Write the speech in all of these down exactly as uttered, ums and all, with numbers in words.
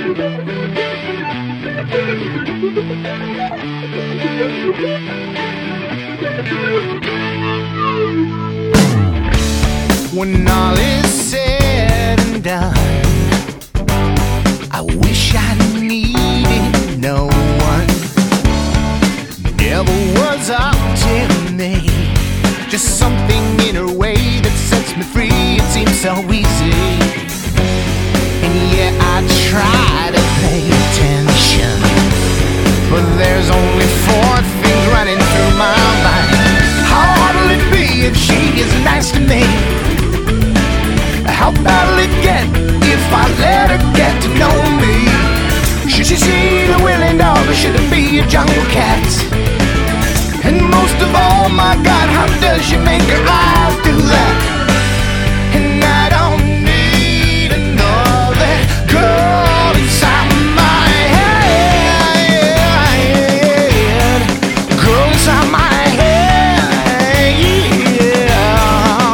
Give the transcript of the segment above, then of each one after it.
When all is said and done, I wish I needed no one. Never was up to me, just something in her way that sets me free. It seems so easy, and yeah, I try to pay attention, but there's only four things running through my mind. How hard will it be if she is nice to me? How bad will it get if I let her get to know me? Should she see the willing dog or should it be a jungle cat? And most of all, my God, how does she make her eyes do that? And I don't need another girl inside my head. Girl inside my head, yeah.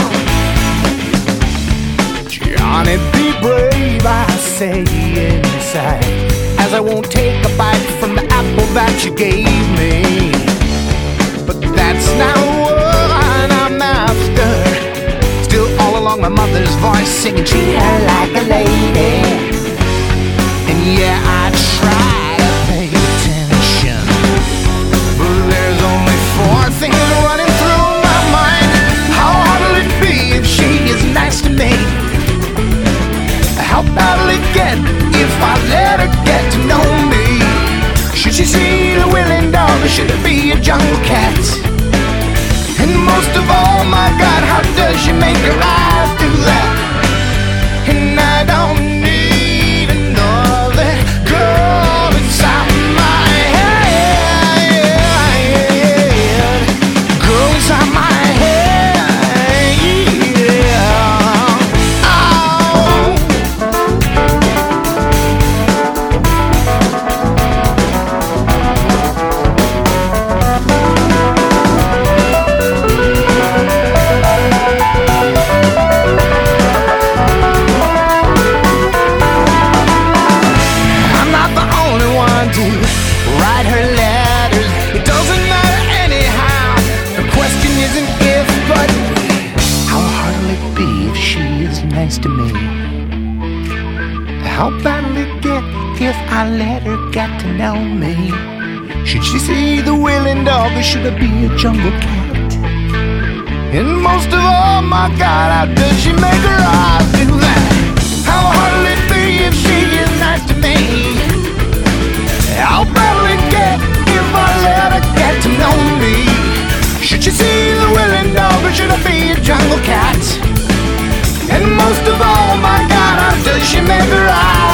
Johnny, be brave, I say inside, as I won't take a bite from the apple that you gave me. But that's not what I'm after. Still all along my mother's voice singing, treat her like a lady. And yeah, I try to pay attention, but there's only four things running through my mind. How hard will it be if she is nice to me? How bad will it get if I let her get to know me? Should she see the willing dog or should it be a jungle cat? And most of all, my God, how does she make her eyes do that? And I don't need another girl inside my head. Girl inside my head, yeah. Oh. Write her letters, it doesn't matter anyhow. The question isn't if, but how hard will it be if she is nice to me? How bad will it get if I let her get to know me? Should she see the willing dog or should it be a jungle cat? And most of all, my God, how does she make her eyes do that? How hard will it be if she is nice to me? How bad will it get if I let her get to know me? Should she see the willing dog or should it be a jungle cat? And most of all, my God, how does she make her eyes